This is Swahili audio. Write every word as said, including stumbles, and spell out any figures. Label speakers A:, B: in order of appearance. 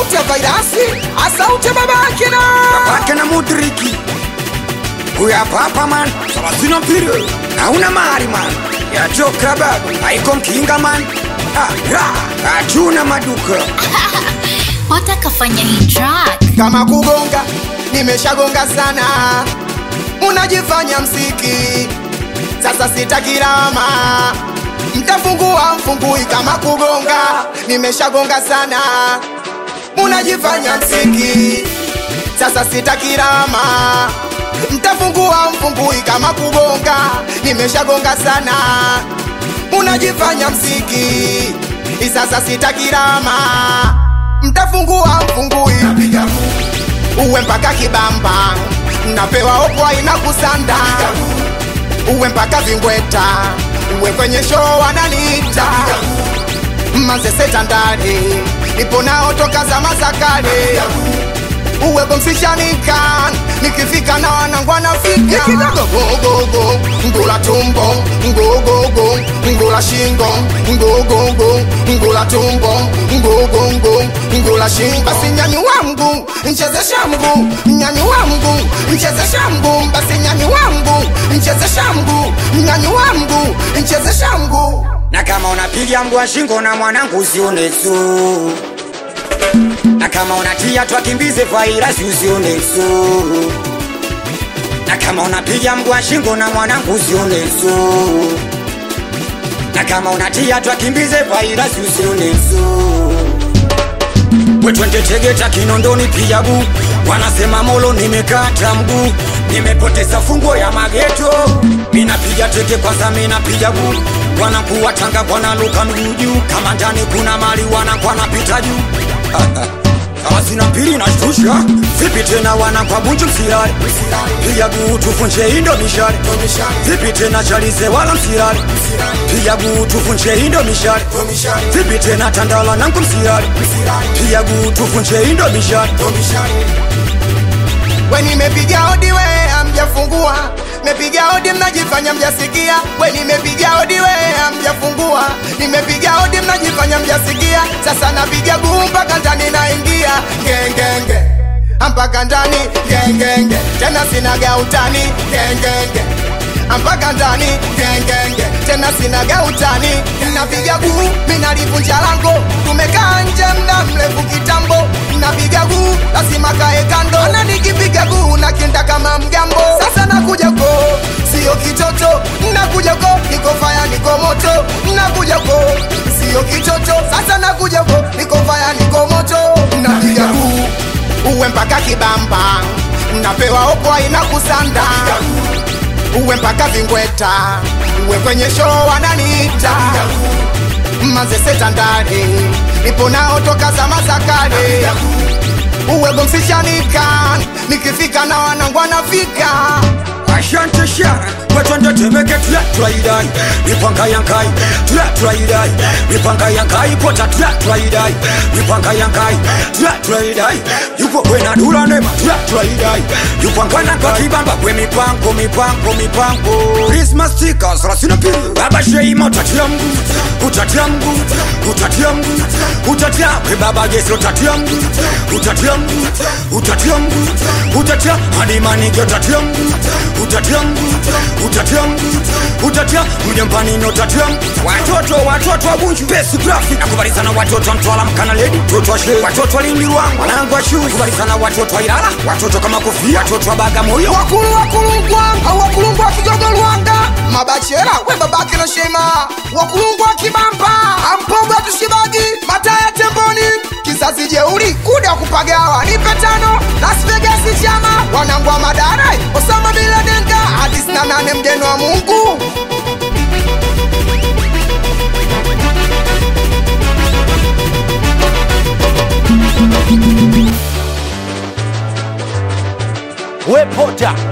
A: sauti ya vairasi, asauti ya babake na
B: babake na Mudriki. Uya papa man, salasino mpiri hauna mahari man. Ya joka babu, haiko mkinga man. Ah, ra, achuna maduka.
C: Wataka fanya hii track
A: kama kugonga, nimeshagonga sana. Unajifanya msiki, sasa sitakirama. Mtafungua mfungui kama kugonga, nimeshagonga sana. Unajifanya msiki, sasa sitakirama. Mtafungua mfungui kama kugonga, nimeshagonga sana. Unajifanya msiki, sasa sitakirama. Mtafungua mfungui uwe mpaka Kibamba, napewa opwa inakusanda. Uwe mpaka Vingweta, uwe kwenye show wananiita Manze Setandari, nipo nao toka zama za kale. Uwe bomsishanika, nikifika na wanangu wanafika. Go go go, ngula tumbo, go go go, ngula shingo, go go go, ngula tumbo, go go go, ngula shingo. Basi nyani wangu, nchezesha mguu, nyani wangu, nchezesha mguu. Basi nyani wangu, nchezesha mguu, nyani wangu, nchezesha mguu.
B: Na kama unapiga mguu wa shingo na mwanangu usione tu. Na kama unatia twakimbize vairasi usione tu. Na kama unapiga mguu wa shingo na mwanangu usione tu. Na kama unatia twakimbize vairasi usione tu. We twende Tegeta Kinondoni Pijabu, wanasema Molo nimekata mguu. Nimepoteza funguo ya mageto, mina piga teke kwanza mina Pijabu. Wanakuwa Tanga wanaluka mguu juu, kama ndani kuna mali wanakuwa napita juu. Kama sina pili na shtusha, vipi tena wanakuwa bunju msirari. Pijabu tufunche indo mishari, vipi tena chalize wala msirari. Pijabu tufunche indo mishari, vipi tena Tandala nangu msirari. Pijabu tufunche indo mishari.
A: We nimepiga hodi we hamjafungua, mepiga hodi mnajifanya mjasikia. We nimepiga hodi we hamjafungua, nimepiga hodi mnajifanya mjasikia. Sasa napiga guu mpaka ndani naingia gengenge, mpaka ndani gengenge. Tena sina gautani gengenge, mpaka ndani gengenge. Tena sina gautani, napiga guu mina livunja lango. Tumekaa nje mda mrefu kitambo, napiga guu lazima kae kando. Na nikipiga guu na kinda kama mgambo. Sasa nakuja ko, sio kitoto. Nakuja ko, niko fire niko moto. Nakuja ko, sio kitoto. Sasa nakuja ko, niko fire niko moto. Napiga guu uwe mpaka Kibamba, napewa opwa inakusanda. Uwe mpaka Vingweta, uwe kwenye show wananiita Manze Setandari, nipo nao toka zama za kale. Uwe bomsishanika, nikifika na wanangu wanafika.
B: Ashante shara, wetwende Temeke tula tulaidai. Mipanga yankai, tula tulaidai. Mipanga yankai, pota tula tulaidai. Mipanga yankai, tula tulaidai. Yupo wena dula nema, tula tulaidai. Yupo ngana kwa Kibamba, kwe mipango, mipango, mipango. Christmas stickers, rasina pili. Baba Sheima, utatia mgu, utatia mgu, utatia mgu, utatia. We baba Yesu, utatia mgu, utatia mgu, utatia mgu, utatia. Hadi manike, utatia mgu, utatia mgu, utatia mgu, utatia. Mjambani no utatia mgu. Watoto, watoto wa Bunju Best Graphic, nakubalizana watoto wa Mtwala Mkana Lady. Watoto wa She, watoto wa Lindi Ruangu, wanangu wa Shoes. Kubalizana watoto wa Ilala, watoto kama Kofia, watoto wa Bagamoyo.
A: Wakulu wakulungwa, au wakulungwa Kigogo Luanda. Mabachela, we babake no Shema. Wakulungwa Kibamba, Ampoga Tushibagi. Mataya Temboni, kizazi jeuri, kuda kupagawa. Nipe tano, Las Vegas chama. Wanangu wa Madarai, Osama bila denga. Hadis na nane mgeni wa Mungu.
D: We Pota